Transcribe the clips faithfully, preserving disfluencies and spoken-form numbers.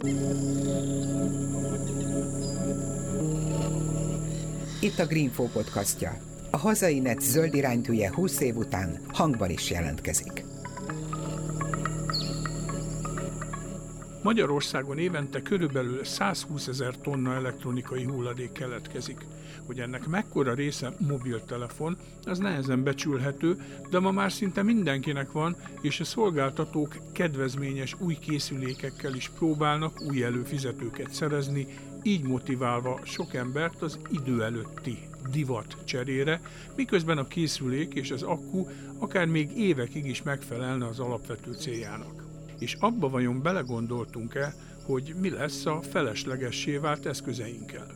Itt a Greenfo podcastja. A hazai net zöld iránytűje húsz év után hangban is jelentkezik. Magyarországon évente körülbelül százhúszezer tonna elektronikai hulladék keletkezik. Hogy ennek mekkora része mobiltelefon, az nehezen becsülhető, de ma már szinte mindenkinek van, és a szolgáltatók kedvezményes új készülékekkel is próbálnak új előfizetőket szerezni, így motiválva sok embert az idő előtti divat cserére, miközben a készülék és az akku akár még évekig is megfelelne az alapvető céljának. És abba vajon belegondoltunk-e, hogy mi lesz a feleslegessé vált eszközeinkkel?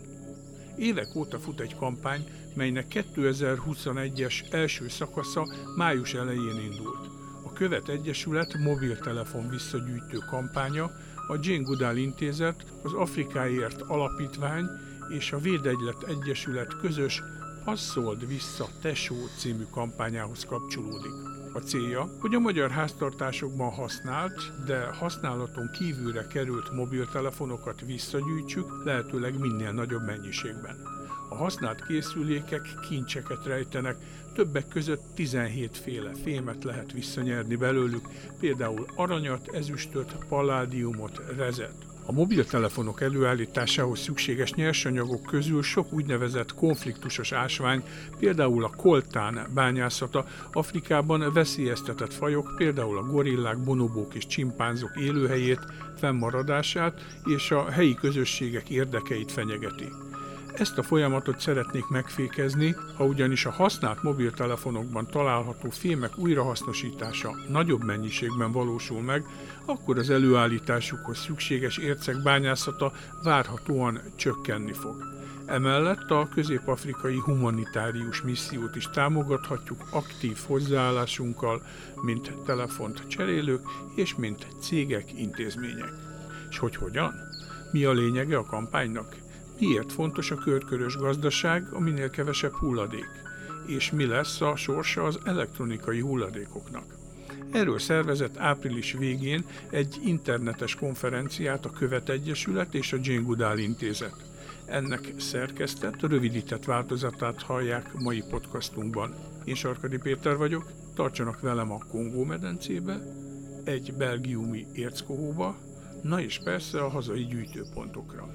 Évek óta fut egy kampány, melynek kétezer-huszonegyes első szakasza május elején indult. A Követ Egyesület mobiltelefon visszagyűjtő kampánya, a Jane Goodall Intézet, az Afrikáért Alapítvány és a Védegylet Egyesület közös Passzold vissza, tesó című kampányához kapcsolódik. A célja, hogy a magyar háztartásokban használt, de használaton kívülre került mobiltelefonokat visszagyűjtsük, lehetőleg minél nagyobb mennyiségben. A használt készülékek kincseket rejtenek, többek között tizenhét féle fémet lehet visszanyerni belőlük, például aranyat, ezüstöt, palládiumot, rezet. A mobiltelefonok előállításához szükséges nyersanyagok közül sok úgynevezett konfliktusos ásvány, például a koltán bányászata, Afrikában veszélyeztetett fajok, például a gorillák, bonobók és csimpánzok élőhelyét, fennmaradását és a helyi közösségek érdekeit fenyegeti. Ezt a folyamatot szeretnék megfékezni, ha ugyanis a használt mobiltelefonokban található fémek újrahasznosítása nagyobb mennyiségben valósul meg, akkor az előállításukhoz szükséges ércek bányászata várhatóan csökkenni fog. Emellett a közép-afrikai humanitárius missziót is támogathatjuk aktív hozzáállásunkkal, mint telefont cserélők és mint cégek, intézmények. És hogy hogyan? Mi a lényege a kampánynak? Miért fontos a körkörös gazdaság, a minél kevesebb hulladék? És mi lesz a sorsa az elektronikai hulladékoknak? Erről szervezett április végén egy internetes konferenciát a Követ Egyesület és a Jane Goodall Intézet. Ennek szerkesztett, rövidített változatát hallják mai podcastunkban. Én Sarkadi Péter vagyok, tartsanak velem a Kongó-medencébe, egy belgiumi érckohóba, na és persze a hazai gyűjtőpontokra.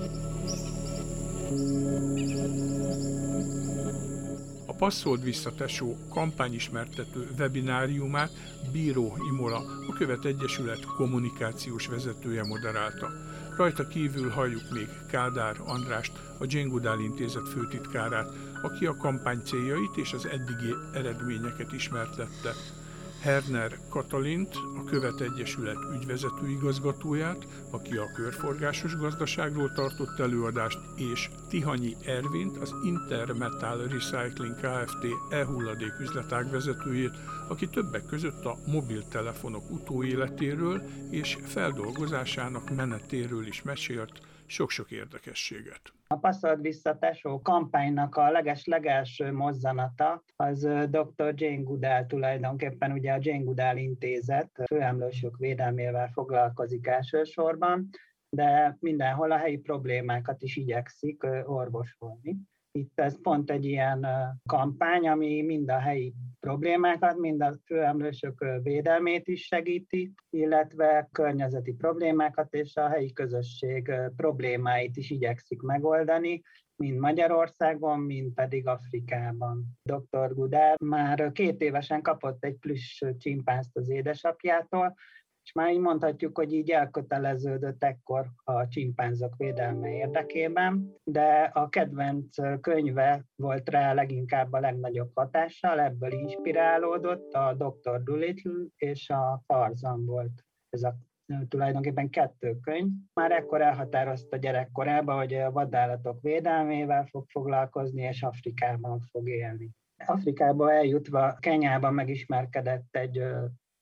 A Passzold vissza, tesó kampányismertető webináriumát Bíró Imola, a Követ Egyesület kommunikációs vezetője moderálta. Rajta kívül halljuk még Kádár Andrást, a Jane Goodall Intézet főtitkárát, aki a kampány céljait és az eddigi eredményeket ismertette. Herner Katalint, a Követ Egyesület ügyvezető igazgatóját, aki a körforgásos gazdaságról tartott előadást, és Tihanyi Ervint, az Intermetal Recycling Kft. E-hulladék üzletág vezetőjét, aki többek között a mobiltelefonok utóéletéről és feldolgozásának menetéről is mesélt sok-sok érdekességet. A Passzold vissza, tesó kampánynak a leges-legelső mozzanata az doktor Jane Goodall, tulajdonképpen ugye a Jane Goodall Intézet főemlősök védelmével foglalkozik elsősorban, de mindenhol a helyi problémákat is igyekszik orvosolni. Itt ez pont egy ilyen kampány, ami mind a helyi problémákat, mind a főemlősök védelmét is segíti, illetve környezeti problémákat és a helyi közösség problémáit is igyekszik megoldani, mind Magyarországon, mind pedig Afrikában. doktor Goodall már két évesen kapott egy plüss csimpánzt az édesapjától, és már így mondhatjuk, hogy így elköteleződött ekkor a csimpánzok védelme érdekében, de a kedvenc könyve volt rá leginkább a legnagyobb hatással, ebből inspirálódott, a doktor Dolittle és a Tarzan volt ez a tulajdonképpen kettő könyv. Már ekkor elhatározta gyerekkorában, hogy a vadállatok védelmével fog foglalkozni, és Afrikában fog élni. Afrikába eljutva Kenyában megismerkedett egy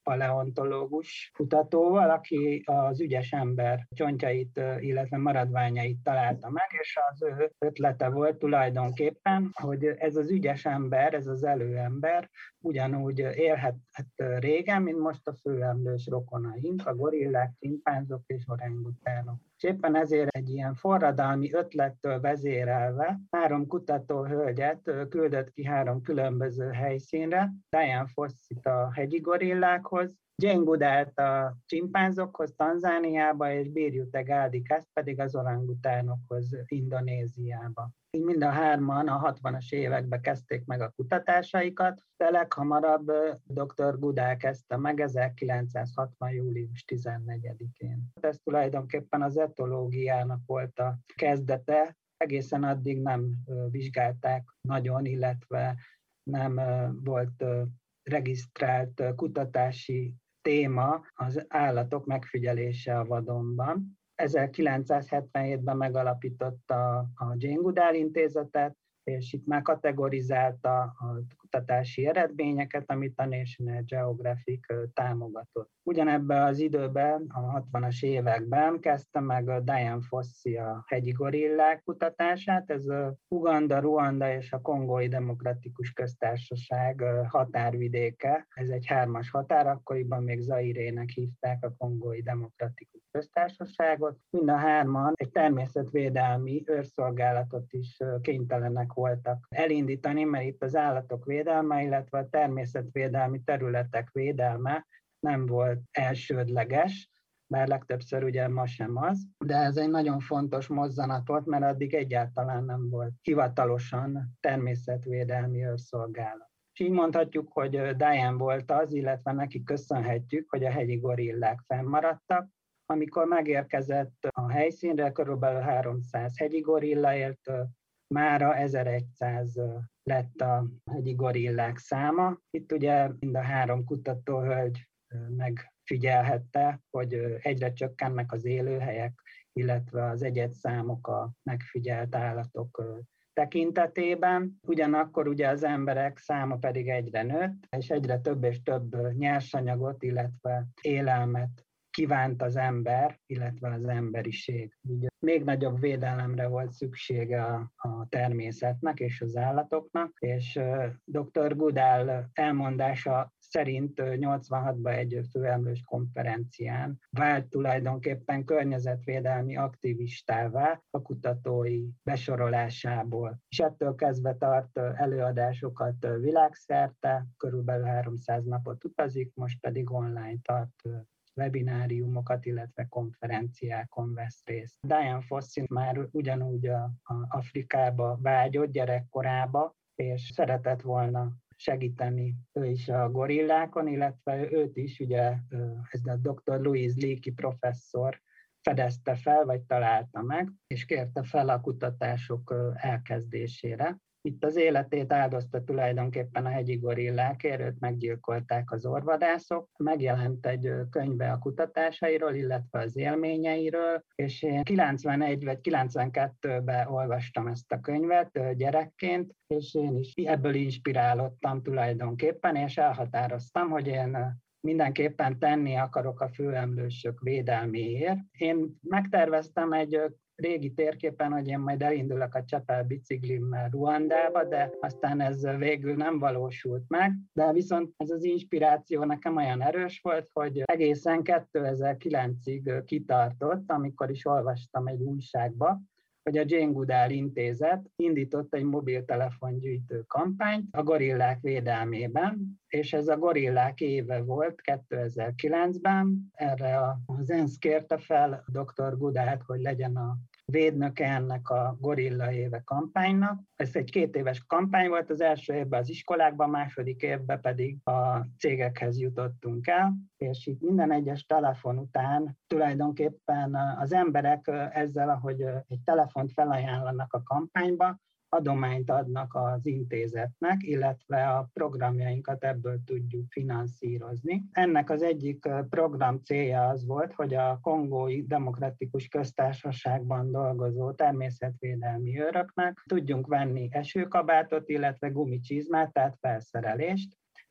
paleontológus kutatóval, aki az ügyes ember csontjait, illetve maradványait találta meg, és az ő ötlete volt tulajdonképpen, hogy ez az ügyes ember, ez az előember ugyanúgy élhet régen, mint most a főemlős rokonaink, a gorillák, csimpánzok és orangutánok. És éppen ezért egy ilyen forradalmi ötlettől vezérelve három kutatóhölgyet küldött ki három különböző helyszínre, Diane Fossit a hegyi gorillákhoz, Jane Goodalt a csimpánzokhoz Tanzániába, és Birute Galdicast pedig az orangutánokhoz Indonéziába. Így mind a hárman a hatvanas években kezdték meg a kutatásaikat, de leghamarabb doktor Goodall kezdte meg ezerkilencszázhatvan. július tizennegyedikén. Ez tulajdonképpen az etológiának volt a kezdete, egészen addig nem vizsgálták nagyon, illetve nem volt regisztrált kutatási téma az állatok megfigyelése a vadonban. ezerkilencszázhetvenhétben megalapította a Jane Goodall intézetet, és itt már kategorizálta a kutatási eredményeket, amit a National Geographic támogatott. Ugyanebben az időben, a hatvanas években kezdte meg a Diane Fossi a hegyi gorillák kutatását. Ez a Uganda, Ruanda és a Kongói Demokratikus Köztársaság határvidéke. Ez egy hármas határ, akkoriban még Zairének hívták a Kongói Demokratikus Köztársaságot. Mind a hárman egy természetvédelmi őrszolgálatot is kénytelenek voltak elindítani, mert itt az állatok védelme, illetve a természetvédelmi területek védelme nem volt elsődleges, bár legtöbbször ugye ma sem az, de ez egy nagyon fontos mozzanat volt, mert addig egyáltalán nem volt hivatalosan természetvédelmi őrszolgálat. És így mondhatjuk, hogy Diane volt az, illetve neki köszönhetjük, hogy a hegyi gorillák fennmaradtak. Amikor megérkezett a helyszínre, körülbelül háromszáz hegyi gorilla élt, mára ezerszáz lett a hegyi gorillák száma. Itt ugye mind a három kutatóhölgy megfigyelhette, hogy egyre csökkennek az élőhelyek, illetve az egyedszámok a megfigyelt állatok tekintetében. Ugyanakkor ugye az emberek száma pedig egyre nőtt, és egyre több és több nyersanyagot, illetve élelmet kívánt az ember, illetve az emberiség. Így még nagyobb védelemre volt szüksége a, a természetnek és az állatoknak, és doktor Goodall elmondása szerint nyolcvanhatban egy főemlős konferencián vált tulajdonképpen környezetvédelmi aktivistává a kutatói besorolásából. És ettől kezdve tart előadásokat világszerte, körülbelül háromszáz napot utazik, most pedig online tart webináriumokat, illetve konferenciákon vesz részt. Diane Fossi már ugyanúgy a, a Afrikába vágyott gyerekkorába, és szeretett volna segíteni ő is a gorillákon, illetve őt is, ugye ez a doktor Louise Leakey professzor fedezte fel, vagy találta meg, és kérte fel a kutatások elkezdésére. Itt az életét áldozta tulajdonképpen a hegyi gorillákért, őt meggyilkolták az orvadászok. Megjelent egy könyve a kutatásairól, illetve az élményeiről, és én kilencvenegy vagy kilencvenkettőben olvastam ezt a könyvet gyerekként, és én is ebből inspirálódtam tulajdonképpen, és elhatároztam, hogy én mindenképpen tenni akarok a főemlősök védelméért. Én megterveztem egy régi térképen, hogy én majd elindulok a Csepel biciklimmel Ruandába, de aztán ez végül nem valósult meg. De viszont ez az inspiráció nekem olyan erős volt, hogy egészen kétezer-kilencig kitartott, amikor is olvastam egy újságba, hogy a Jane Goodall intézet indított egy mobiltelefongyűjtő kampányt a gorillák védelmében, és ez a gorillák éve volt kétezer-kilencben. Erre az ENSZ kérte fel doktor Goodallt, hogy legyen a védnöke ennek a gorilla éve kampánynak. Ez egy két éves kampány volt, az első évben az iskolákban, a második évben pedig a cégekhez jutottunk el, és itt minden egyes telefon után tulajdonképpen az emberek ezzel, ahogy egy telefont felajánlanak a kampányba, adományt adnak az intézetnek, illetve a programjainkat ebből tudjuk finanszírozni. Ennek az egyik program célja az volt, hogy a Kongói Demokratikus Köztársaságban dolgozó természetvédelmi őröknek tudjunk venni esőkabátot, illetve gumicsizmát, tehát felszerelést,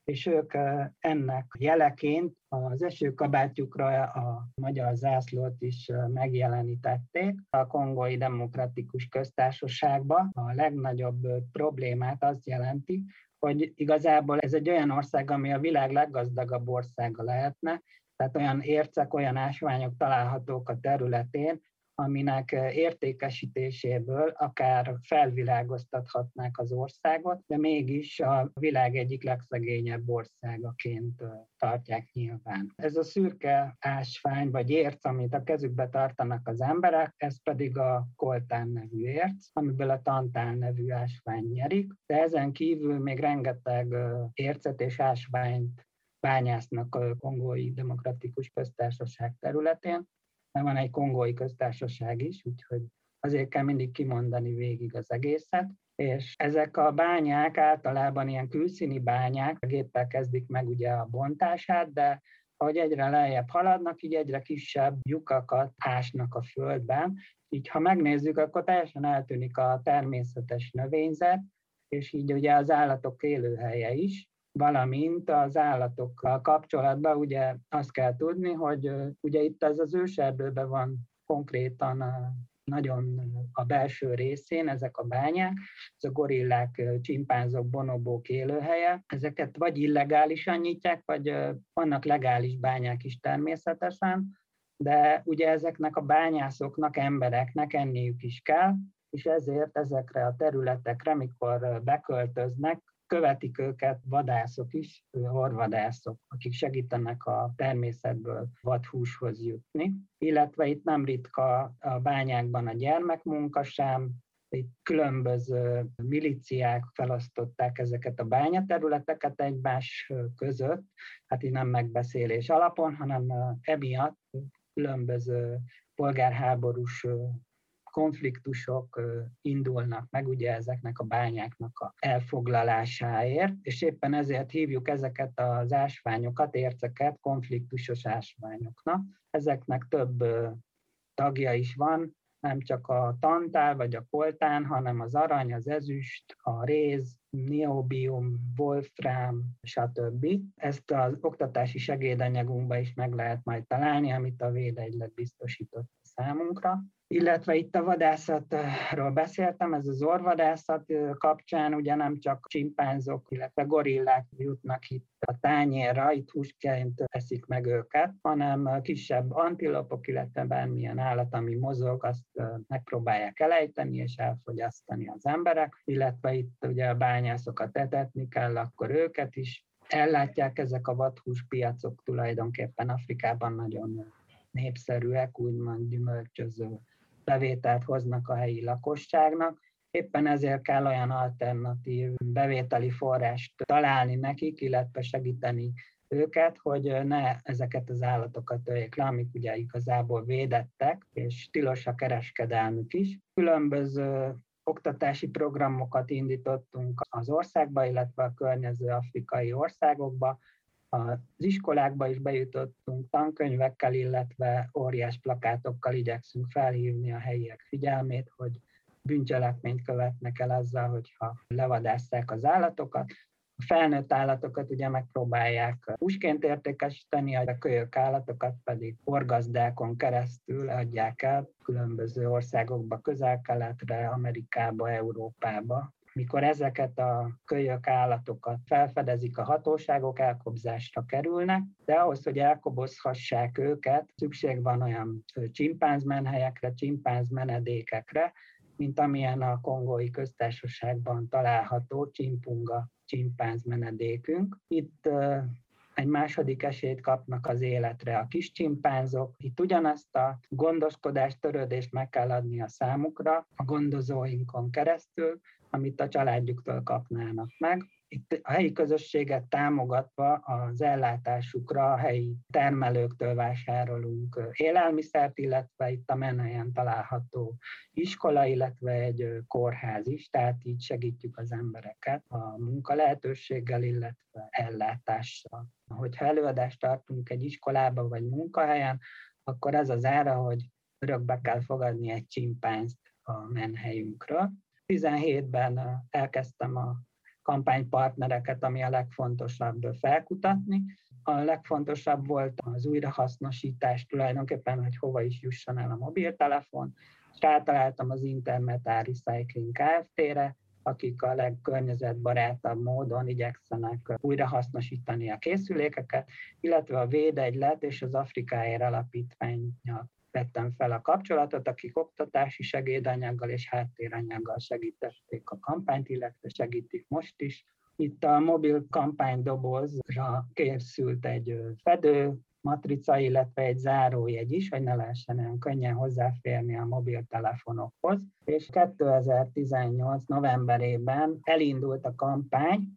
és ők ennek jeleként az esőkabátjukra a magyar zászlót is megjelenítették. A Kongói Demokratikus Köztársaságban a legnagyobb problémát azt jelenti, hogy igazából ez egy olyan ország, ami a világ leggazdagabb országa lehetne, tehát olyan ércek, olyan ásványok találhatók a területén, aminek értékesítéséből akár felvilágoztathatnák az országot, de mégis a világ egyik legszegényebb országaként tartják nyilván. Ez a szürke ásvány vagy érc, amit a kezükbe tartanak az emberek, ez pedig a koltán nevű érc, amiből a tantál nevű ásvány nyerik, de ezen kívül még rengeteg ércet és ásványt bányásznak a Kongói Demokratikus Köztársaság területén, mert van egy kongói köztársaság is, úgyhogy azért kell mindig kimondani végig az egészet. És ezek a bányák általában ilyen külszíni bányák, a géppel kezdik meg ugye a bontását, de ahogy egyre lejjebb haladnak, így egyre kisebb lyukakat ásnak a földben. Így ha megnézzük, akkor teljesen eltűnik a természetes növényzet, és így ugye az állatok élőhelye is, valamint az állatokkal kapcsolatban ugye azt kell tudni, hogy ugye itt ez az őserdőben van konkrétan nagyon a belső részén ezek a bányák, ez a gorillák, csimpánzok, bonobók élőhelye. Ezeket vagy illegálisan nyitják, vagy vannak legális bányák is természetesen, de ugye ezeknek a bányászoknak, embereknek enniük is kell, és ezért ezekre a területekre, mikor beköltöznek, követik őket vadászok is, orvadászok, akik segítenek a természetből vadhúshoz jutni. Illetve itt nem ritka a bányákban a gyermekmunka sem, itt különböző milíciák felosztották ezeket a bányaterületeket egymás között, hát így nem megbeszélés alapon, hanem emiatt különböző polgárháborús konfliktusok indulnak meg ugye ezeknek a bányáknak a elfoglalásáért, és éppen ezért hívjuk ezeket az ásványokat, érceket konfliktusos ásványoknak. Ezeknek több tagja is van, nem csak a tantál vagy a koltán, hanem az arany, az ezüst, a réz, niobium, wolfram, stb. Ezt az oktatási segédanyagunkban is meg lehet majd találni, amit a Védegylet biztosított számunkra. Illetve itt a vadászatról beszéltem, ez az orvadászat kapcsán ugye nem csak csimpánzok, illetve gorillák jutnak itt a tányérra, itt húsként eszik meg őket, hanem kisebb antilopok, illetve bármilyen állat, ami mozog, azt megpróbálják elejteni és elfogyasztani az emberek, illetve itt ugye a bányászokat etetni kell, akkor őket is ellátják. Ezek a vadhúspiacok tulajdonképpen Afrikában nagyon népszerűek, úgymond gyümölcsöző bevételt hoznak a helyi lakosságnak. Éppen ezért kell olyan alternatív bevételi forrást találni nekik, illetve segíteni őket, hogy ne ezeket az állatokat öljék le, amik ugye igazából védettek, és tilos a kereskedelmük is. Különböző oktatási programokat indítottunk az országba, illetve a környező afrikai országokba. Az iskolákba is bejutottunk tankönyvekkel, illetve óriás plakátokkal igyekszünk felhívni a helyiek figyelmét, hogy bűncselekményt követnek el azzal, hogyha levadásszák az állatokat. A felnőtt állatokat ugye megpróbálják húsként értékesíteni, a kölyök állatokat pedig orgazdákon keresztül adják el különböző országokba, Közel-Keletre, Amerikába, Európába. Mikor ezeket a kölyök állatokat felfedezik a hatóságok, elkobzásra kerülnek, de ahhoz, hogy elkobozhassák őket, szükség van olyan csimpánzmenhelyekre, csimpánzmenedékekre, mint amilyen a Kongói Köztársaságban található Csimpunga csimpánzmenedékünk. Itt egy második esélyt kapnak az életre a kis csimpánzok. Itt ugyanazt a gondoskodást, törődést meg kell adni a számukra, a gondozóinkon keresztül, amit a családjuktól kapnának meg. Itt a helyi közösséget támogatva az ellátásukra a helyi termelőktől vásárolunk élelmiszert, illetve itt a menhelyen található iskola, illetve egy kórház is, tehát így segítjük az embereket a munkalehetőséggel, illetve ellátással. Hogyha előadást tartunk egy iskolába vagy munkahelyen, akkor az az ára, hogy örökbe kell fogadni egy csimpánzt a menhelyünkről. tizenhétben elkezdtem a kampánypartnereket, ami a legfontosabb felkutatni. A legfontosabb volt az újrahasznosítás tulajdonképpen, hogy hova is jusson el a mobiltelefon, és rátaláltam az Intermetal Recycling Kft-re, akik a legkörnyezetbarátabb módon igyekszenek újrahasznosítani a készülékeket, illetve a Védegylet és az Afrikáért Alapítvánnyal vettem fel a kapcsolatot, akik oktatási segédanyaggal és háttéranyaggal segítették a kampányt, illetve segítik most is. Itt a mobil kampánydobozra készült egy fedő matrica, illetve egy zárójegy is, hogy ne lehessen olyan könnyen hozzáférni a mobiltelefonokhoz. És kétezer-tizennyolc novemberében elindult a kampány,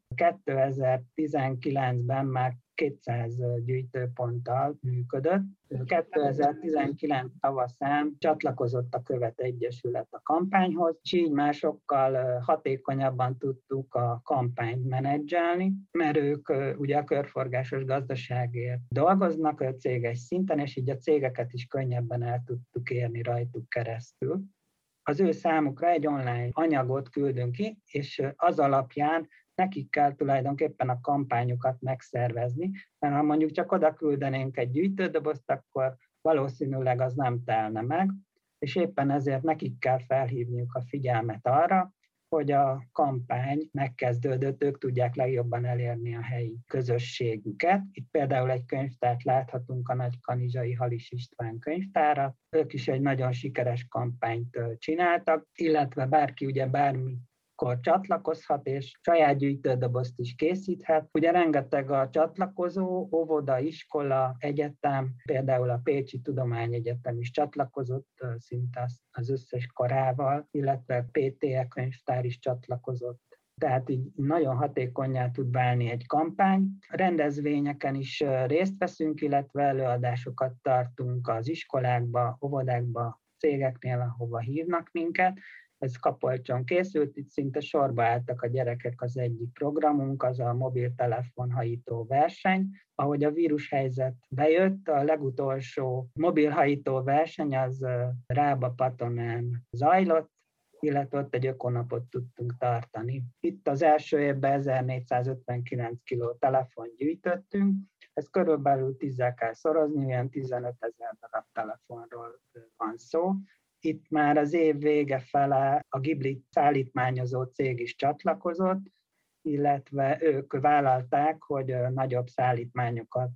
kétezer-tizenkilencben már kétszáz gyűjtőponttal működött. kétezer-tizenkilenc tavaszán csatlakozott a Követ Egyesület a kampányhoz, és így már sokkal hatékonyabban tudtuk a kampányt menedzselni, mert ők ugye a körforgásos gazdaságért dolgoznak céges szinten, és így a cégeket is könnyebben el tudtuk érni rajtuk keresztül. Az ő számukra egy online anyagot küldünk ki, és az alapján nekik kell tulajdonképpen a kampányokat megszervezni, mert ha mondjuk csak oda küldenénk egy gyűjtődobozt, akkor valószínűleg az nem telne meg, és éppen ezért nekik kell felhívniuk a figyelmet arra, hogy a kampány megkezdődött, ők tudják legjobban elérni a helyi közösségüket. Itt például egy könyvtárt láthatunk, a Nagykanizsai Halis István könyvtára. Ők is egy nagyon sikeres kampányt csináltak, illetve bárki ugye bármi akkor csatlakozhat, és saját gyűjtődobozt is készíthet. Ugye rengeteg a csatlakozó, óvoda, iskola, egyetem, például a Pécsi Tudományegyetem is csatlakozott szinte az összes karával, illetve pé té é könyvtár is csatlakozott. Tehát így nagyon hatékonnyá tud válni egy kampány. Rendezvényeken is részt veszünk, illetve előadásokat tartunk az iskolákba, óvodákba, cégeknél, ahova hívnak minket. Ez Kapolcson készült, itt szinte sorba álltak a gyerekek, az egyik programunk, az a mobiltelefonhajító verseny. Ahogy a vírushelyzet bejött, a legutolsó mobilhajító verseny az Rába-Patonán zajlott, illetve ott egy ökonapot tudtunk tartani. Itt az első évben ezernégyszázötvenkilenc kiló telefont gyűjtöttünk, ez körülbelül tízzel kell szorozni, olyan tizenötezer darab telefonról van szó. Itt már az év vége fele a Ghibli szállítmányozó cég is csatlakozott, illetve ők vállalták, hogy nagyobb szállítmányokat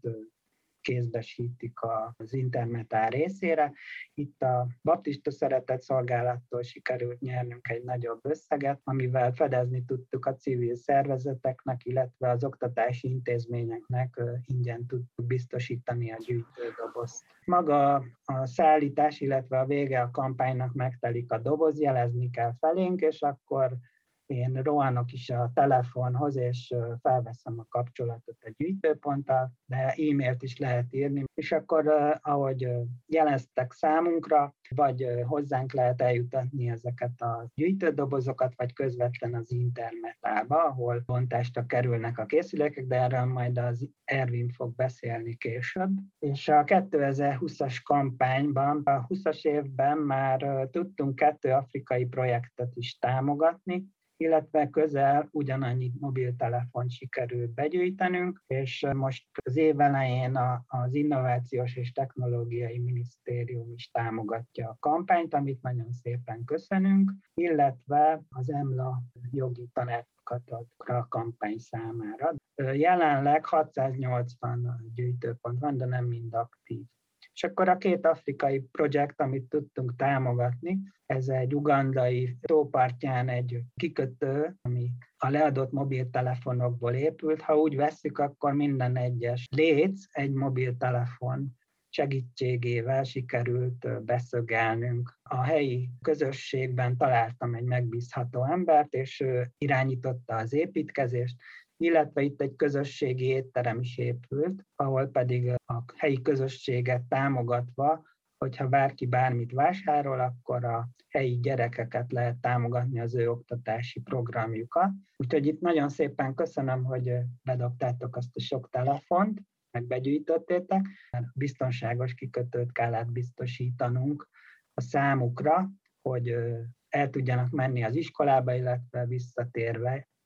kézbesítik az Intermetal részére. Itt a Baptista Szeretett Szolgálattól sikerült nyernünk egy nagyobb összeget, amivel fedezni tudtuk a civil szervezeteknek, illetve az oktatási intézményeknek ingyen tudtuk biztosítani a gyűjtődobozt. Maga a szállítás, illetve a vége a kampánynak megtelik a doboz, jelezni kell felénk, és akkor én rohanok is a telefonhoz, és felveszem a kapcsolatot a gyűjtőponttal, de e-mailt is lehet írni, és akkor, ahogy jeleztek számunkra, vagy hozzánk lehet eljutatni ezeket a gyűjtődobozokat, vagy közvetlen az Intermetalba, ahol bontásra kerülnek a készülékek, de erről majd az Ervin fog beszélni később. És a kétezer-húszas kampányban, a húszas évben már tudtunk kettő afrikai projektet is támogatni, illetve közel ugyanannyi mobiltelefont sikerült begyűjtenünk, és most az év elején az Innovációs és Technológiai Minisztérium is támogatja a kampányt, amit nagyon szépen köszönünk, illetve az EMLA jogi tanácsokat ad a kampány számára. Jelenleg hatszáznyolcvan gyűjtőpont van, de nem mind aktív. És akkor a két afrikai projekt, amit tudtunk támogatni, ez egy ugandai tópartján egy kikötő, ami a leadott mobiltelefonokból épült. Ha úgy vesszük, akkor minden egyes léc egy mobiltelefon segítségével sikerült beszögelnünk. A helyi közösségben találtam egy megbízható embert, és ő irányította az építkezést, illetve itt egy közösségi étterem is épült, ahol pedig a helyi közösséget támogatva, hogyha bárki bármit vásárol, akkor a helyi gyerekeket lehet támogatni, az ő oktatási programjukat. Úgyhogy itt nagyon szépen köszönöm, hogy bedobtátok azt a sok telefont, meg begyűjtöttétek, mert biztonságos kikötőt kellett biztosítanunk a számukra, hogy el tudjanak menni az iskolába, illetve visszatérve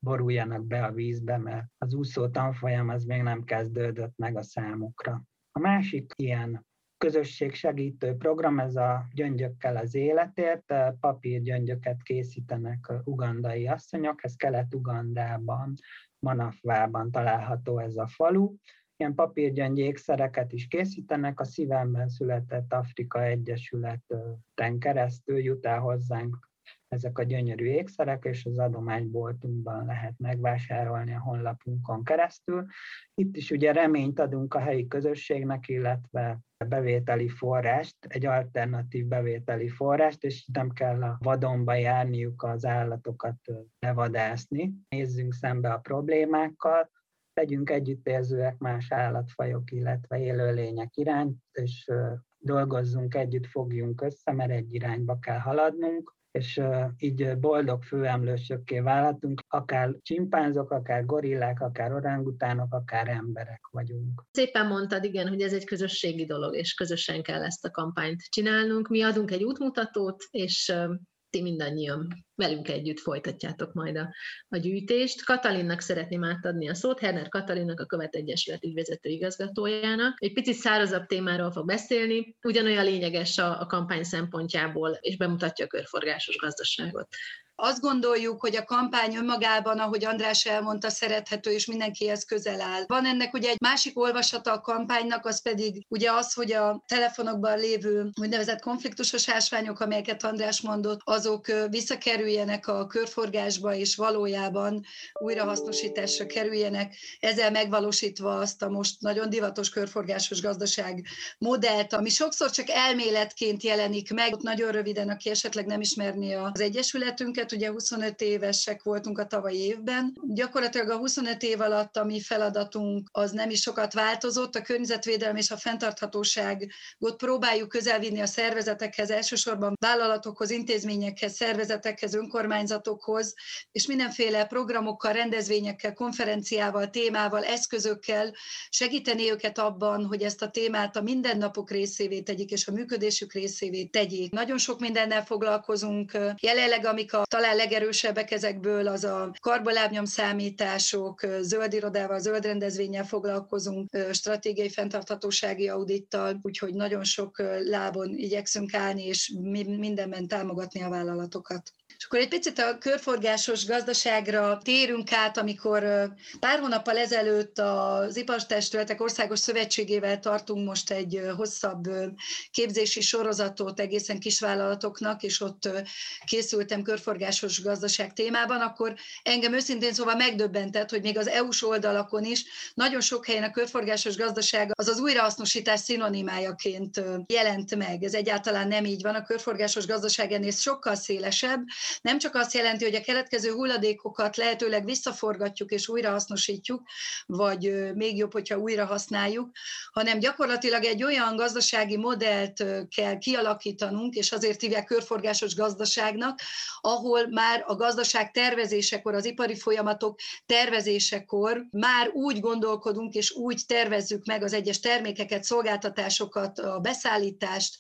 boruljanak be a vízbe, mert az úszó tanfolyam az még nem kezdődött meg a számukra. A másik ilyen közösségsegítő program, ez a Gyöngyökkel az életért, papírgyöngyöket készítenek ugandai asszonyok, ez Kelet-Ugandában, Manafvában található ez a falu. Ilyen papírgyöngy ékszereket is készítenek, a Szívemben Született Afrika Egyesületen keresztül jut el hozzánk ezek a gyönyörű ékszerek, és az adományboltunkban lehet megvásárolni a honlapunkon keresztül. Itt is ugye reményt adunk a helyi közösségnek, illetve bevételi forrást, egy alternatív bevételi forrást, és nem kell a vadonba járniuk az állatokat levadászni. Nézzünk szembe a problémákkal, legyünk együttérzőek más állatfajok, illetve élőlények iránt, és dolgozzunk együtt, fogjunk össze, mert egy irányba kell haladnunk, és így boldog főemlősökké válhatunk, akár csimpánzok, akár gorillák, akár orangutánok, akár emberek vagyunk. Szépen mondtad, igen, hogy ez egy közösségi dolog, és közösen kell ezt a kampányt csinálnunk. Mi adunk egy útmutatót, és ti mindannyian velünk együtt folytatjátok majd a, a gyűjtést. Katalinnak szeretném átadni a szót, Herner Katalinnak, a Követ Egyesület ügyvezető igazgatójának. Egy picit szárazabb témáról fog beszélni, ugyanolyan lényeges a, a kampány szempontjából, és bemutatja a körforgásos gazdaságot. Azt gondoljuk, hogy a kampány önmagában, ahogy András elmondta, szerethető, és mindenkihez közel áll. Van ennek ugye egy másik olvasata a kampánynak, az pedig ugye az, hogy a telefonokban lévő úgynevezett konfliktusos ásványok, amelyeket András mondott, azok visszakerüljenek a körforgásba, és valójában újrahasznosításra kerüljenek, ezzel megvalósítva azt a most nagyon divatos körforgásos gazdaság modellt, ami sokszor csak elméletként jelenik meg. Nagyon röviden, aki esetleg nem ismerné az Egyesületünket, ugye huszonöt évesek voltunk a tavalyi évben. Gyakorlatilag a huszonöt év alatt a mi feladatunk az nem is sokat változott. A környezetvédelem és a fenntarthatóságot próbáljuk közelvinni a szervezetekhez, elsősorban vállalatokhoz, intézményekhez, szervezetekhez, önkormányzatokhoz, és mindenféle programokkal, rendezvényekkel, konferenciával, témával, eszközökkel segíteni őket abban, hogy ezt a témát a mindennapok részévé tegyék, és a működésük részévé tegyék. Nagyon sok mindennel foglalkozunk. Jelenleg, amik a talán legerősebbek ezekből, az a karbolábnyom számítások, zöld irodával, zöld rendezvénnyel foglalkozunk, stratégiai fenntarthatósági audittal, úgyhogy nagyon sok lábon igyekszünk állni, és mindenben támogatni a vállalatokat. És akkor egy picit a körforgásos gazdaságra térünk át, amikor pár hónappal ezelőtt az Ipartestületek Országos Szövetségével tartunk most egy hosszabb képzési sorozatot egészen kisvállalatoknak, és ott készültem körforgásos gazdaság témában, akkor engem őszintén szóval megdöbbentett, hogy még az é u-s oldalakon is nagyon sok helyen a körforgásos gazdaság az az újrahasznosítás szinonimájaként jelent meg. Ez egyáltalán nem így van, a körforgásos gazdaság ennél sokkal szélesebb. Nem csak azt jelenti, hogy a keletkező hulladékokat lehetőleg visszaforgatjuk és újrahasznosítjuk, vagy még jobb, hogyha újra használjuk, hanem gyakorlatilag egy olyan gazdasági modellt kell kialakítanunk, és azért hívják körforgásos gazdaságnak, ahol már a gazdaság tervezésekor, az ipari folyamatok tervezésekor már úgy gondolkodunk, és úgy tervezzük meg az egyes termékeket, szolgáltatásokat, a beszállítást,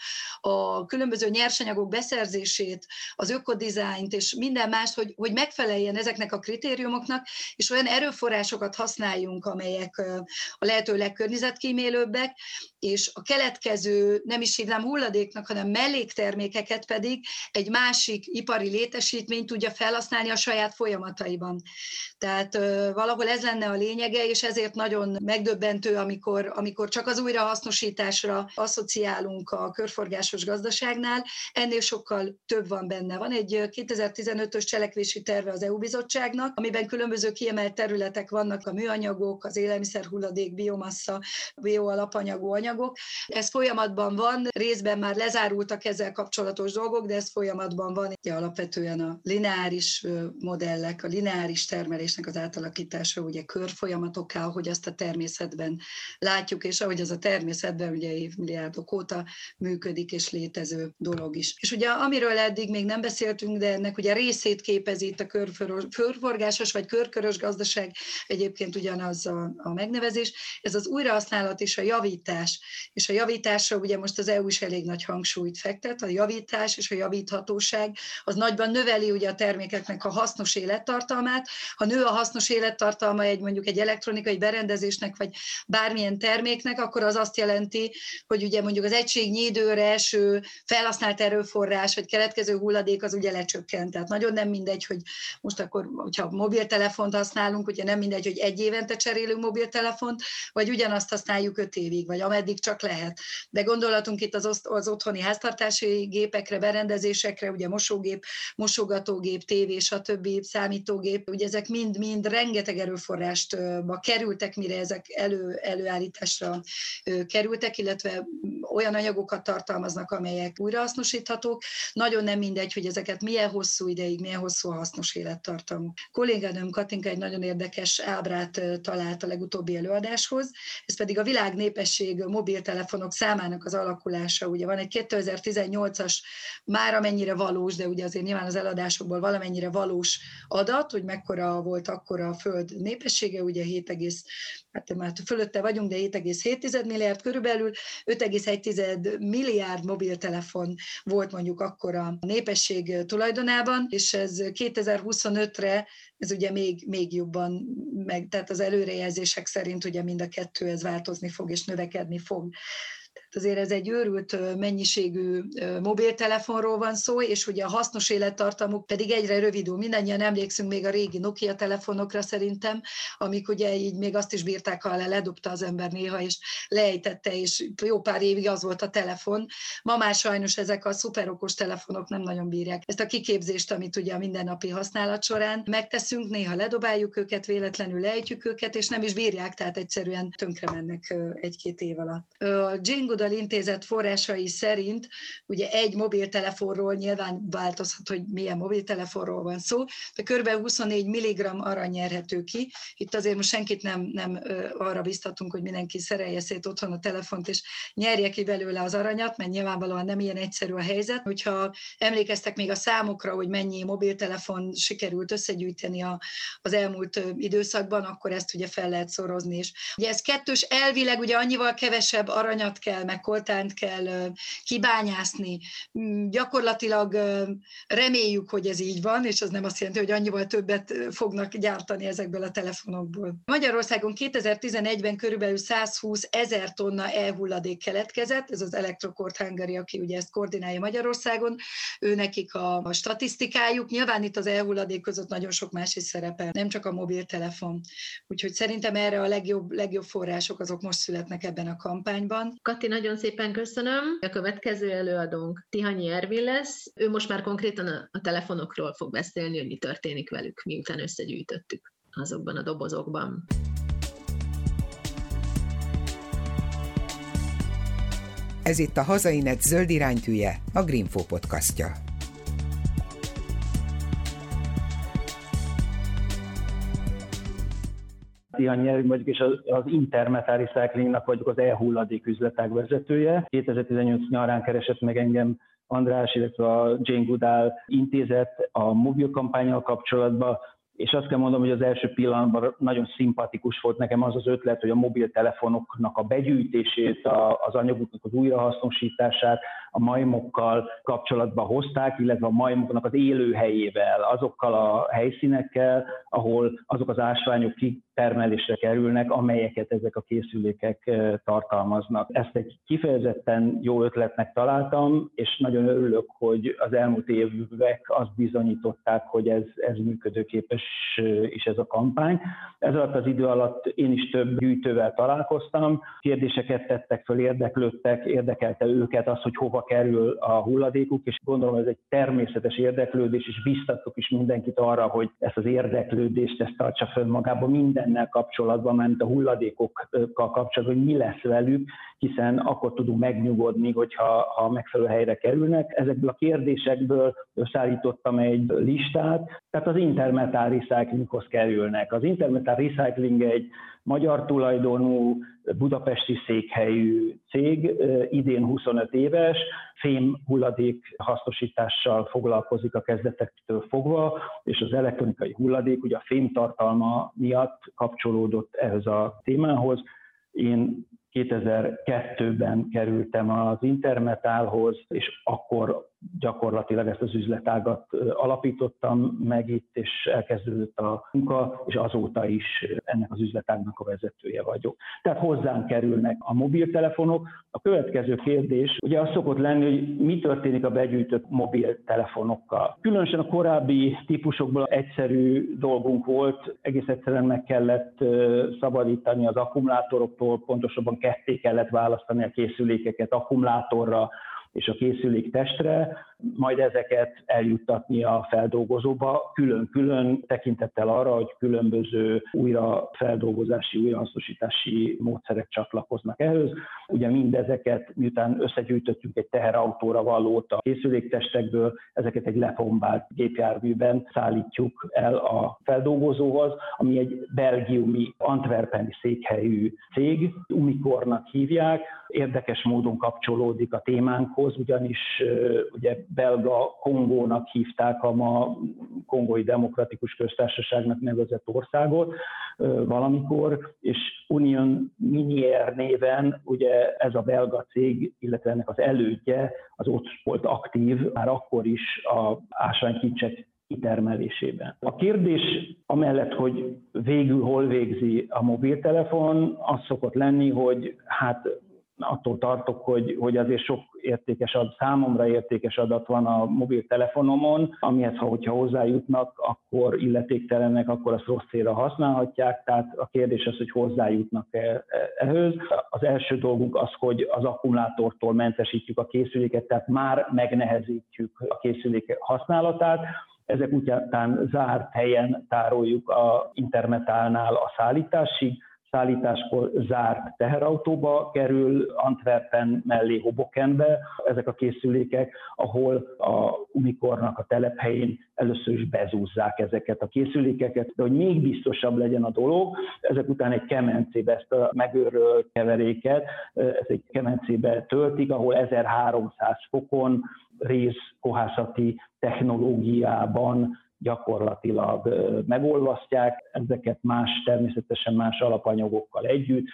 a különböző nyersanyagok beszerzését, az ökodizájnt, és minden mást, hogy, hogy megfeleljen ezeknek a kritériumoknak, és olyan erőforrásokat használjunk, amelyek a lehető legkörnyezetkímélőbbek, és a keletkező, nem is hívnám hulladéknak, hanem melléktermékeket pedig egy másik ipari létesítmény tudja felhasználni a saját folyamataiban. Tehát valahol ez lenne a lényege, és ezért nagyon megdöbbentő, amikor, amikor csak az újrahasznosításra asszociálunk a körforgásos gazdaságnál, ennél sokkal több van benne. Van egy kétezer-tizenötös cselekvési terve az é u bizottságnak, amiben különböző kiemelt területek vannak, a műanyagok, az élelmiszerhulladék, biomassa, bioalapanyagú anyagok. Ez folyamatban van, részben már lezárultak ezzel kapcsolatos dolgok, de ez folyamatban van. Ugye alapvetően a lineáris modellek, a lineáris termelésnek az átalakítása, ugye körfolyamatokká, ahogy azt a természetben látjuk, és ahogy az a természetben ugye évmilliárdok óta működik és létező dolog is. És ugye amiről eddig még nem beszéltünk, de ennek ugye részét képezi itt a körforgásos vagy körkörös gazdaság, egyébként ugyanaz a, a megnevezés. Ez az újrahasználat és a javítás. És a javításra ugye most az é u is elég nagy hangsúlyt fektet, a javítás és a javíthatóság az nagyban növeli ugye a termékeknek a hasznos élettartalmát. Ha nő a hasznos élettartalma egy mondjuk egy elektronikai berendezésnek, vagy bármilyen terméknek, akkor az azt jelenti, hogy ugye mondjuk az egységnyi időre eső felhasznált erőforrás, vagy keletkező hulladék az ugye lecsökkent. Tehát nagyon nem mindegy, hogy most akkor, hogyha mobiltelefont használunk, ugye nem mindegy, hogy egy évente cserélünk mobiltelefont, vagy ugyanazt használjuk öt évig, vagy ameddig csak lehet. De gondolatunk itt az, az otthoni háztartási gépekre, berendezésekre, ugye mosógép, mosogatógép, tévé, stb., számítógép, ugye ezek mind-mind rengeteg erőforrástba kerültek, mire ezek elő, előállításra kerültek, illetve olyan anyagokat tartalmaznak, amelyek újrahasznosíthatók. Nagyon nem mindegy, hogy ezeket milyen hosszú ideig, milyen hosszú a hasznos élettartamuk. Kollégánőm Katinka egy nagyon érdekes ábrát talált a legutóbbi előadáshoz, ez pedig a világ népesség mobiltelefonok számának az alakulása. Ugye van egy kétezer-tizennyolcas már amennyire valós, de ugye azért nyilván az eladásokból valamennyire valós adat, hogy mekkora volt akkor a Föld népessége, ugye hét, hát már fölötte vagyunk, de hét egész hét milliárd körülbelül, öt egész egy milliárd mobiltelefon volt mondjuk akkor a népesség tulajdonában, és ez kétezer-huszonötre ez ugye még, még jobban, meg, tehát az előrejelzések szerint ugye mind a kettő ez változni fog és növekedni fog. Tehát azért ez egy őrült mennyiségű mobiltelefonról van szó, és ugye a hasznos élettartamuk pedig egyre rövidül. Mindannyian emlékszünk még a régi Nokia telefonokra szerintem, amik ugye így még azt is bírták, ha le ledobta az ember néha, és lejtette, és jó pár évig az volt a telefon. Ma már sajnos ezek a szuperokos telefonok nem nagyon bírják ezt a kiképzést, amit ugye a mindennapi használat során megteszünk, néha ledobáljuk őket, véletlenül lejtjük őket, és nem is bírják, tehát egyszerűen tönkre mennek egy-két év alatt. A Jane Goodall Intézet forrásai szerint ugye egy mobiltelefonról nyilván változhat, hogy milyen mobiltelefonról van szó, de kb. huszonnégy milligramm arany nyerhető ki. Itt azért most senkit nem, nem arra biztatunk, hogy mindenki szerelje szét otthon a telefont, és nyerje ki belőle az aranyat, mert nyilvánvalóan nem ilyen egyszerű a helyzet. Hogyha emlékeztek még a számokra, hogy mennyi mobiltelefon sikerült összegyűjteni a, az elmúlt időszakban, akkor ezt ugye fel lehet szorozni is. Ugye ez kettős, elvileg ugye annyival kevesebb aranyat kell, meg koltánt kell kibányászni. Gyakorlatilag reméljük, hogy ez így van, és az nem azt jelenti, hogy annyival többet fognak gyártani ezekből a telefonokból. Magyarországon kétezer-tizenegyben körülbelül százhúsz ezer tonna e-hulladék keletkezett, ez az Electrocord Hungary, aki ugye ezt koordinálja Magyarországon, ő nekik a, a statisztikájuk. Nyilván itt az e-hulladék között nagyon sok más is szerepel, nem csak a mobiltelefon. Úgyhogy szerintem erre a legjobb, legjobb források azok most születnek ebben a kampányban. Kati, nagyon szépen köszönöm. A következő előadónk Tihanyi Ervin lesz. Ő most már konkrétan a, a telefonokról fog beszélni, hogy mi történik velük, miután összegyűjtöttük azokban a dobozokban. Ez itt a Hazainet zöld iránytűje, a Greenfo podcastja. Tihanyi Ervin vagyok, és az, az Intermeta Recyclingnak vagyok az e-hulladék üzletág vezetője. kétezer-tizennyolc nyarán keresett meg engem András, illetve a Jane Goodall Intézet a mobil kampánnyal kapcsolatban, és azt kell mondanom, hogy az első pillanatban nagyon szimpatikus volt nekem az az ötlet, hogy a mobiltelefonoknak a begyűjtését, az anyagoknak az újrahasznosítását a majmokkal kapcsolatba hozták, illetve a majmoknak az élőhelyével, azokkal a helyszínekkel, ahol azok az ásványok kitermelésre kerülnek, amelyeket ezek a készülékek tartalmaznak. Ezt egy kifejezetten jó ötletnek találtam, és nagyon örülök, hogy az elmúlt évek azt bizonyították, hogy ez, ez működőképes is ez a kampány. Ez alatt az idő alatt én is több gyűjtővel találkoztam, kérdéseket tettek föl, érdeklődtek, érdekelte őket az, hogy hova kerül a hulladékuk, és gondolom ez egy természetes érdeklődés, és biztattuk is mindenkit arra, hogy ezt az érdeklődést ezt tartsa fönn magában mindennel kapcsolatban, mert a hulladékokkal kapcsolatban, hogy mi lesz velük, hiszen akkor tudunk megnyugodni, hogyha ha megfelelő helyre kerülnek. Ezekből a kérdésekből összeállítottam egy listát, tehát az Intermetal Recyclinghoz kerülnek. Az Intermetal Recycling egy magyar tulajdonú, budapesti székhelyű cég, idén huszonöt éves, fém hulladék hasznosítással foglalkozik a kezdetektől fogva, és az elektronikai hulladék ugye a fém tartalma miatt kapcsolódott ehhez a témához. Én kétezer-kettőben kerültem az Intermetalhoz, és akkor gyakorlatilag ezt az üzletágat alapítottam meg itt, és elkezdődött a munka, és azóta is ennek az üzletágnak a vezetője vagyok. Tehát hozzánk kerülnek a mobiltelefonok. A következő kérdés, ugye az szokott lenni, hogy mi történik a begyűjtött mobiltelefonokkal. Különösen a korábbi típusokból egyszerű dolgunk volt, egész egyszerűen meg kellett szabadítani az akkumulátoroktól, pontosabban ketté kellett választani a készülékeket akkumulátorra és a készülék testre, majd ezeket eljuttatni a feldolgozóba, külön-külön tekintettel arra, hogy különböző újrafeldolgozási, újrahasznosítási módszerek csatlakoznak ehhez. Ugye mindezeket, miután összegyűjtöttünk egy teherautóra valót a készüléktestekből, ezeket egy lepombált gépjárműben szállítjuk el a feldolgozóhoz, ami egy belgiumi, antwerpeni székhelyű cég, Umicornak hívják, érdekes módon kapcsolódik a témánkhoz, ugyanis ugye belga Kongónak hívták a ma Kongói Demokratikus Köztársaságnak nevezett országot valamikor, és Union Minière néven ugye ez a belga cég, illetve ennek az elődje, az ott volt aktív, már akkor is a ásványkincsek kitermelésében. A kérdés amellett, hogy végül hol végzi a mobiltelefon, az szokott lenni, hogy hát attól tartok, hogy, hogy azért sok értékes adat, számomra értékes adat van a mobiltelefonomon, amihez, ha hogyha hozzájutnak, akkor illetéktelenek, akkor azt rossz célra használhatják, tehát a kérdés az, hogy hozzájutnak-e ehhez. Az első dolgunk az, hogy az akkumulátortól mentesítjük a készüléket, tehát már megnehezítjük a készülék használatát. Ezek után zárt helyen tároljuk a Intermetalnál a szállításig, szállításkor zárt teherautóba kerül, Antwerpen mellé Hobokenbe ezek a készülékek, ahol a Umicornak a telephelyén először is bezúzzák ezeket a készülékeket, de hogy még biztosabb legyen a dolog, ezek után egy kemencébe ezt a megőrölt keveréket, ez egy kemencébe töltik, ahol ezerháromszáz fokon rézkohászati technológiában gyakorlatilag megolvasztják, ezeket más, természetesen más alapanyagokkal együtt,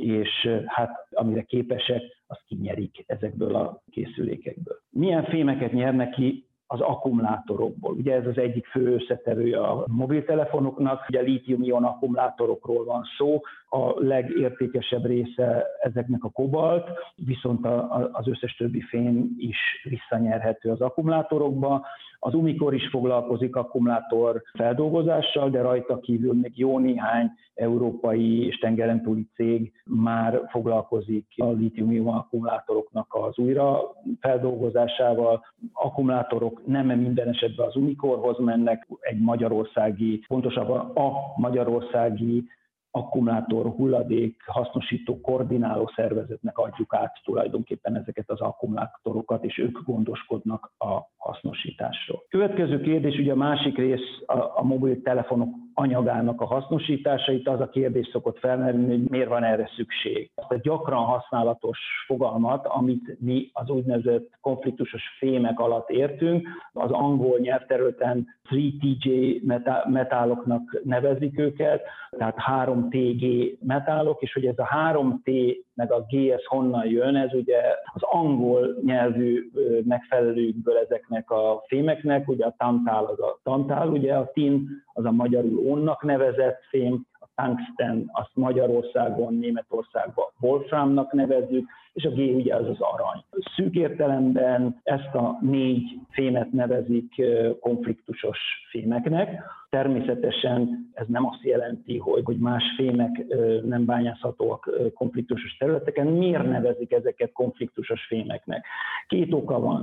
és hát amire képesek, azt kinyerik ezekből a készülékekből. Milyen fémeket nyernek ki az akkumulátorokból? Ugye ez az egyik fő összetevője a mobiltelefonoknak, ugye a lítium-ion akkumulátorokról van szó, a legértékesebb része ezeknek a kobalt, viszont az összes többi fém is visszanyerhető az akkumulátorokba. Az Umicore is foglalkozik akkumulátor feldolgozással, de rajta kívül még jó néhány európai és tengeren túli cég már foglalkozik a lítium-ion akkumulátoroknak az újra feldolgozásával. Akkumulátorok nem minden esetben az Umicorehoz mennek, egy magyarországi, pontosabban a magyarországi akkumulátor hulladék hasznosító koordináló szervezetnek adjuk át tulajdonképpen ezeket az akkumulátorokat, és ők gondoskodnak a hasznosításról. Következő kérdés, ugye a másik rész a, a mobiltelefonok anyagának a hasznosítása. Itt az a kérdés szokott felmerülni, hogy miért van erre szükség. Azt a gyakran használatos fogalmat, amit mi az úgynevezett konfliktusos fémek alatt értünk, az angol nyelvterületen három té gé metáloknak nevezik őket, tehát három té gé metálok, és hogy ez a három T meg a G, ez honnan jön, ez ugye az angol nyelvű megfelelőkből ezeknek a fémeknek, ugye a tantál az a tantál, ugye a tin az a magyarul onnak nevezett fém, a tungsten azt Magyarországon, Németországban wolframnak nevezzük, és a G ugye az az arany. Szűk értelemben ezt a négy fémet nevezik konfliktusos fémeknek. Természetesen ez nem azt jelenti, hogy más fémek nem bányászhatóak konfliktusos területeken. Miért nevezik ezeket konfliktusos fémeknek? Két oka van.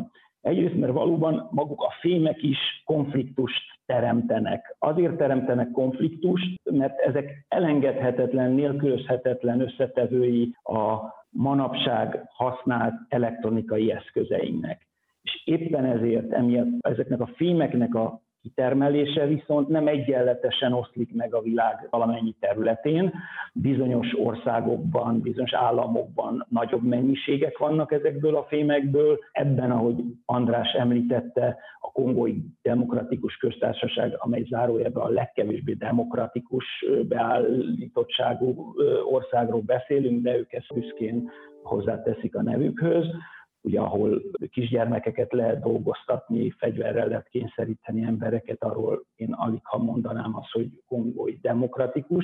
Egyrészt, mert valóban maguk a fémek is konfliktust teremtenek. Azért teremtenek konfliktust, mert ezek elengedhetetlen, nélkülözhetetlen összetevői a manapság használt elektronikai eszközeinknek. És éppen ezért emiatt ezeknek a fémeknek a kitermelése viszont nem egyenletesen oszlik meg a világ valamennyi területén. Bizonyos országokban, bizonyos államokban nagyobb mennyiségek vannak ezekből a fémekből. Ebben, ahogy András említette, a Kongói Demokratikus Köztársaság, amely zárójelben a legkevésbé demokratikus beállítottságú országról beszélünk, de ők ezt büszkén hozzáteszik a nevükhöz, ugye, ahol kisgyermekeket lehet dolgoztatni, fegyverrel lehet kényszeríteni embereket, arról én alig ha mondanám azt, hogy kongói demokratikus.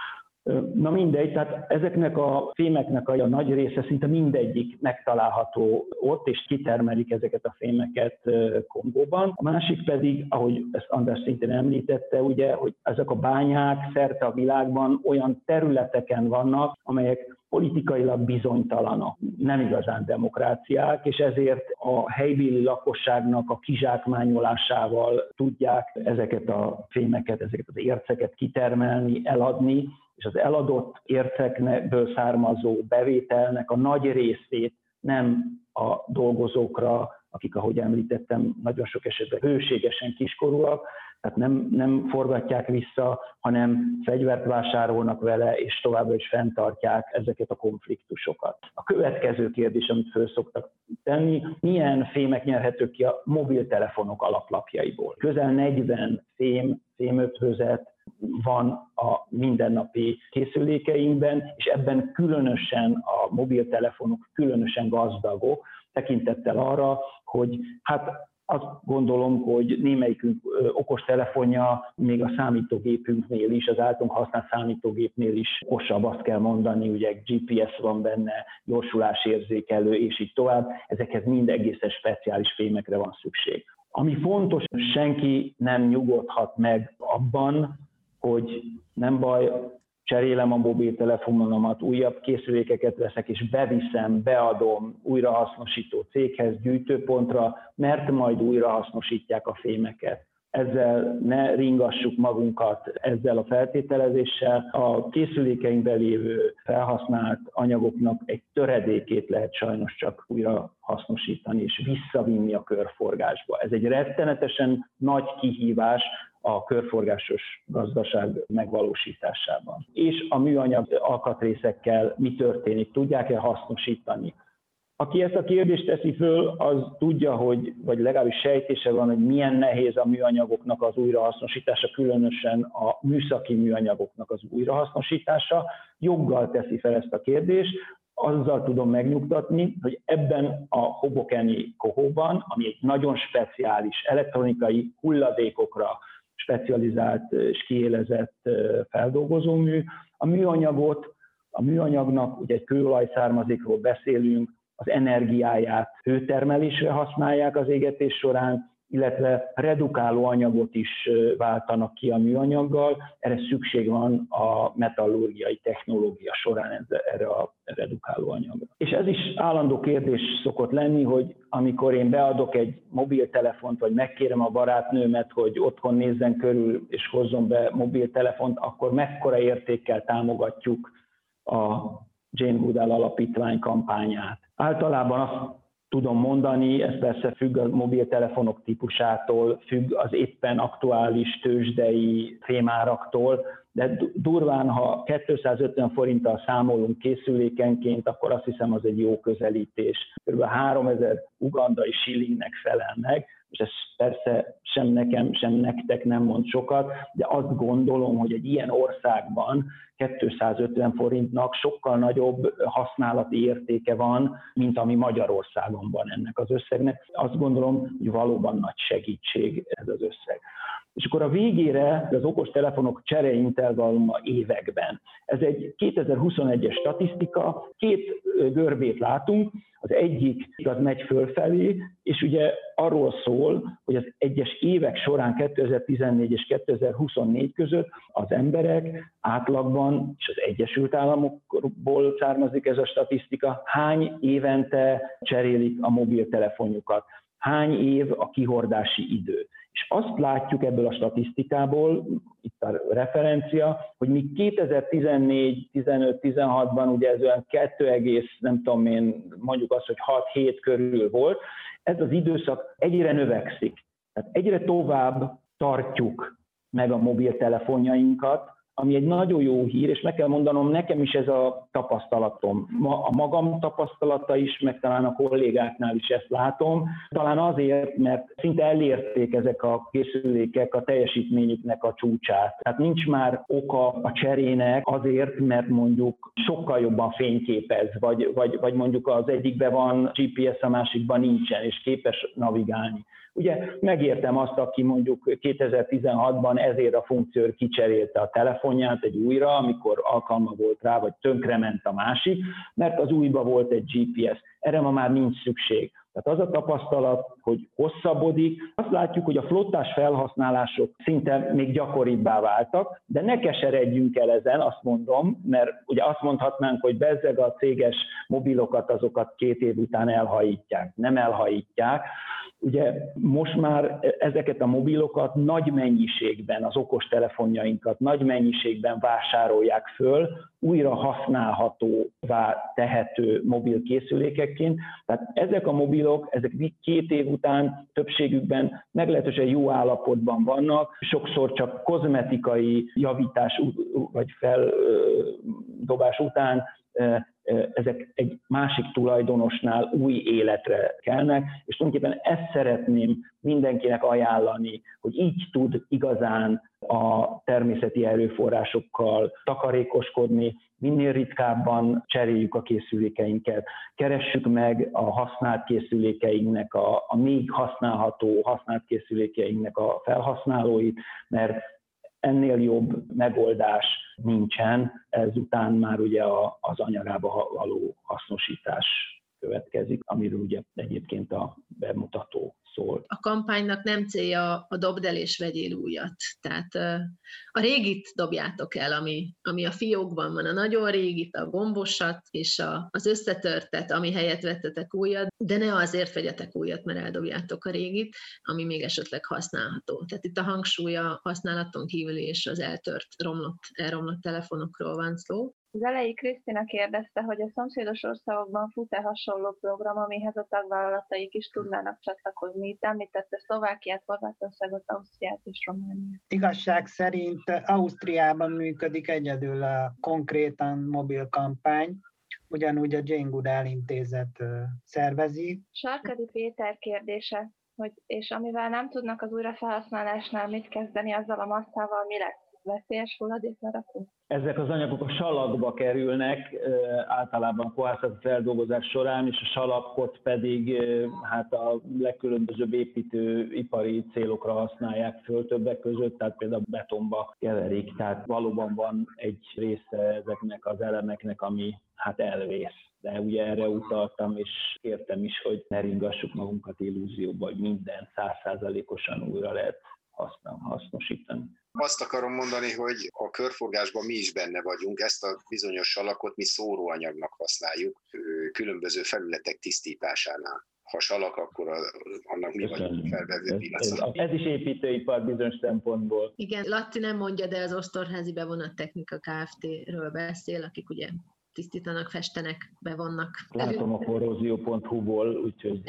Na mindegy, tehát ezeknek a fémeknek a nagy része, szinte mindegyik megtalálható ott, és kitermelik ezeket a fémeket Kongóban. A másik pedig, ahogy ezt András szintén említette, ugye, hogy ezek a bányák szerte a világban olyan területeken vannak, amelyek politikailag bizonytalanok, nem igazán demokráciák, és ezért a helybéli lakosságnak a kizsákmányolásával tudják ezeket a fémeket, ezeket az érceket kitermelni, eladni, és az eladott ércekből származó bevételnek a nagy részét nem a dolgozókra, akik, ahogy említettem, nagyon sok esetben hőségesen kiskorúak, tehát nem, nem forgatják vissza, hanem fegyvert vásárolnak vele, és továbbra is fenntartják ezeket a konfliktusokat. A következő kérdés, amit föl szoktak tenni, milyen fémek nyerhetők ki a mobiltelefonok alaplapjaiból. Közel negyven fém, fémötvözet van a mindennapi készülékeinkben, és ebben különösen a mobiltelefonok különösen gazdagok, tekintettel arra, hogy hát azt gondolom, hogy némelyikünk okostelefonja még a számítógépünknél is, az általunk használt számítógépnél is okosabb, azt kell mondani, ugye gé pé es van benne, gyorsulásérzékelő, és így tovább. Ezekhez mind egészen speciális fémekre van szükség. Ami fontos, senki nem nyugodhat meg abban, hogy nem baj, cserélem a mobiltelefonomat, újabb készülékeket veszek, és beviszem, beadom újrahasznosító céghez, gyűjtőpontra, mert majd újrahasznosítják a fémeket. Ezzel ne ringassuk magunkat ezzel a feltételezéssel. A készülékeinkben lévő felhasznált anyagoknak egy töredékét lehet sajnos csak újra hasznosítani és visszavinni a körforgásba. Ez egy rettenetesen nagy kihívás a körforgásos gazdaság megvalósításában. És a műanyag alkatrészekkel mi történik? Tudják-e hasznosítani? Aki ezt a kérdést teszi föl, az tudja, hogy, vagy legalábbis sejtése van, hogy milyen nehéz a műanyagoknak az újrahasznosítása, különösen a műszaki műanyagoknak az újrahasznosítása. Joggal teszi fel ezt a kérdést, azzal tudom megnyugtatni, hogy ebben a Hobokeni kohóban, ami egy nagyon speciális elektronikai hulladékokra specializált és kiélezett feldolgozómű, a műanyagot, a műanyagnak, ugye egy kőolajszármazékról beszélünk, az energiáját hőtermelésre használják az égetés során, illetve redukáló anyagot is váltanak ki a műanyaggal. Erre szükség van a metallurgiai technológia során erre a redukáló anyagra. És ez is állandó kérdés szokott lenni, hogy amikor én beadok egy mobiltelefont, vagy megkérem a barátnőmet, hogy otthon nézzen körül és hozzon be mobiltelefont, akkor mekkora értékkel támogatjuk a Jane Goodall Alapítvány kampányát. Általában azt tudom mondani, ez persze függ a mobiltelefonok típusától, függ az éppen aktuális tőzsdei fémáraktól, de durván, ha kétszázötven forinttal számolunk készülékenként, akkor azt hiszem, az egy jó közelítés. Körülbelül háromezer ugandai shillingnek felel meg, és ez persze sem nekem, sem nektek nem mond sokat, de azt gondolom, hogy egy ilyen országban kétszázötven forintnak sokkal nagyobb használati értéke van, mint ami Magyarországon van ennek az összegnek. Azt gondolom, hogy valóban nagy segítség ez az összeg. És akkor a végére az okostelefonok csereintervalluma években. Ez egy kétezer-huszonegyes statisztika, két görbét látunk, az egyik az megy fölfelé, és ugye arról szól, hogy az egyes évek során kétezer-tizennégy és kétezer-huszonnégy között az emberek átlagban, és az Egyesült Államokból származik ez a statisztika, hány évente cserélik a mobiltelefonjukat. hány év a kihordási idő. És azt látjuk ebből a statisztikából, itt a referencia, hogy mi kétezer-tizennégy, tizenöt, tizenhatban ugye ez olyan kettő egész, nem tudom én, mondjuk azt, hogy hat-hét körül volt, ez az időszak egyre növekszik. Tehát egyre tovább tartjuk meg a mobiltelefonjainkat, ami egy nagyon jó hír, és meg kell mondanom, nekem is ez a tapasztalatom. Ma a magam tapasztalata is, meg talán a kollégáknál is ezt látom. Talán azért, mert szinte elérték ezek a készülékek a teljesítményüknek a csúcsát. Tehát nincs már oka a cserének azért, mert mondjuk sokkal jobban fényképez, vagy, vagy, vagy mondjuk az egyikben van gé pé es, a másikban nincsen, és képes navigálni. Ugye megértem azt, aki mondjuk kétezer-tizenhatban ezért a funkciót kicserélte a telefonját egy újra, amikor alkalma volt rá, vagy tönkrement a másik, mert az újba volt egy gé pé es. Erre ma már nincs szükség. Tehát az a tapasztalat, hogy hosszabbodik, azt látjuk, hogy a flottás felhasználások szinte még gyakoribbá váltak, de ne keseredjünk el ezen, azt mondom, mert ugye azt mondhatnánk, hogy bezzeg a céges mobilokat, azokat két év után elhajítják. Nem elhajítják. Ugye most már ezeket a mobilokat nagy mennyiségben, az okostelefonjainkat nagy mennyiségben vásárolják föl, újra használhatóvá tehető mobilkészülékekként. Tehát ezek a mobilok, ezek két év után többségükben meglehetősen jó állapotban vannak, sokszor csak kozmetikai javítás vagy feldobás után ezek egy másik tulajdonosnál új életre kelnek, és tulajdonképpen ezt szeretném mindenkinek ajánlani, hogy így tud igazán a természeti erőforrásokkal takarékoskodni, minél ritkábban cseréljük a készülékeinket, keressük meg a használt készülékeinknek, a, a még használható használt készülékeinknek a felhasználóit, mert ennél jobb megoldás nincsen, ezután már ugye az anyagába való hasznosítás következik, amiről ugye egyébként a bemutató szól. A kampánynak nem célja a dobd el és vegyél újat. Tehát a régit dobjátok el, ami, ami a fiókban van, a nagyon régit, a gombosat és a, az összetörtet, ami helyett vettetek újat, de ne azért vegyetek újat, mert eldobjátok a régit, ami még esetleg használható. Tehát itt a hangsúly a használaton kívüli és az eltört, romlott, elromlott telefonokról van szó. Az elejé Krisztina kérdezte, hogy a szomszédos országokban fut-e hasonló program, amihez a tagvállalataik is tudnának csatlakozni. Itt említette Szlovákiát, Horvátországot, Ausztriát és Romániát. Igazság szerint Ausztriában működik egyedül a konkrétan mobil kampány, ugyanúgy a Jane Goodall Intézet szervezi. Sarkadi Péter kérdése, hogy és amivel nem tudnak az újrafelhasználásnál mit kezdeni, azzal a masszával mi lesz? Veszélyes hulladéklerakó? Ezek az anyagok a salakba kerülnek, általában a kohászati feldolgozás során, és a salakot pedig hát a legkülönbözőbb építőipari célokra használják föl többek között, tehát például betonba keverik. Tehát valóban van egy része ezeknek az elemeknek, ami hát elvész. De ugye erre utaltam, és kértem is, hogy ne ringassuk magunkat illúzióba, hogy minden száz százalékosan újra lehet hasznosítani. Azt akarom mondani, hogy a körforgásban mi is benne vagyunk, ezt a bizonyos salakot mi szóróanyagnak használjuk különböző felületek tisztításánál. Ha salak, akkor a, annak mi vagyunk felvevő piacon. Ez, ez is építőipar bizonyos szempontból. Igen, Laci nem mondja, de az Osztorházi Bevonat Technika Kft-ről beszél, akik ugye tisztítanak, festenek, bevonnak. Látom a korrózió pont hu-ból, úgyhogy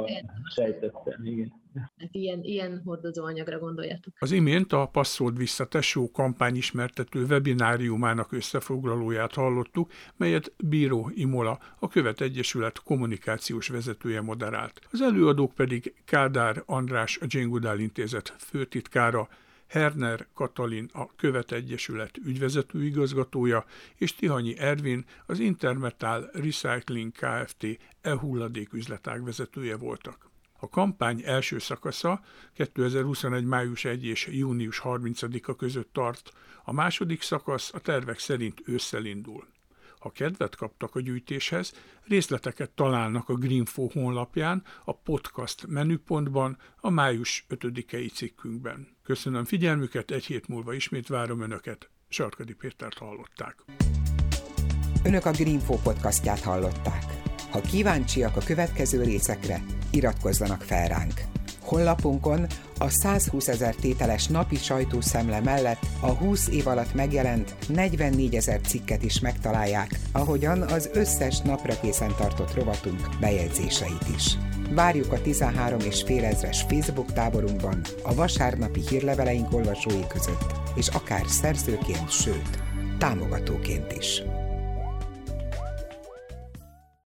sejtettem, igen. Hát ilyen, ilyen hordozóanyagra gondoljatok. Az imént a Passzold vissza tesó kampányismertető webináriumának összefoglalóját hallottuk, melyet Bíró Imola, a Követ Egyesület kommunikációs vezetője moderált. Az előadók pedig Kádár András, a Jane Goodall Intézet főtitkára, Herner Katalin, a Követ Egyesület ügyvezető igazgatója, és Tihanyi Ervin, az Intermetal Recycling Kft. E-hulladék üzletág vezetője voltak. A kampány első szakasza kétezer-huszonegy. május elsejé és június harmincadika között tart, a második szakasz a tervek szerint ősszel indul. Ha kedvet kaptak a gyűjtéshez, részleteket találnak a Greenfo honlapján, a podcast menüpontban, a május ötödikei cikkünkben. Köszönöm figyelmüket, egy hét múlva ismét várom Önöket. Sarkadi Pétert hallották. Önök a Greenfo podcastját hallották. Ha kíváncsiak a következő részekre, iratkozzanak fel ránk. Honlapunkon a százhúszezer tételes napi sajtószemle mellett a húsz év alatt megjelent negyvennégyezer cikket is megtalálják, ahogyan az összes napra készen tartott rovatunk bejegyzéseit is. Várjuk a tizenhárom és fél ezres Facebook táborunkban, a vasárnapi hírleveleink olvasói között, és akár szerzőként, sőt, támogatóként is.